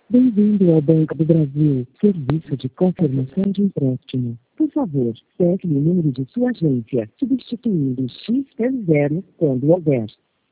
Bem-vindo ao Banco do Brasil, serviço de confirmação de empréstimo. Por favor, pegue o número de sua agência, substituindo X pelo 0 quando houver.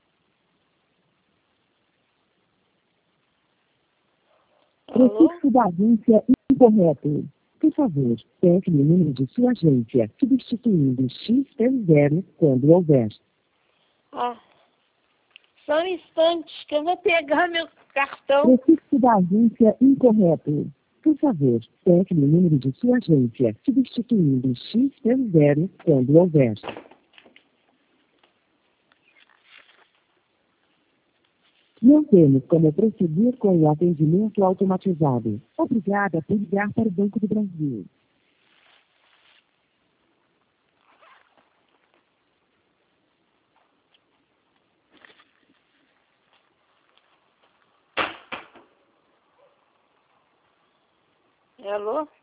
Alô? Prefixo da agência incorreto. Por favor, pegue o número de sua agência, substituindo X pelo 0 quando houver. Ah, só um instante que eu vou pegar meu cartão. Prefixo da agência incorreto. Por favor, pegue o número de sua agência, substituindo X pelo 0 quando houver. Não temos como prosseguir com o atendimento automatizado. Obrigada por ligar para o Banco do Brasil. Alô?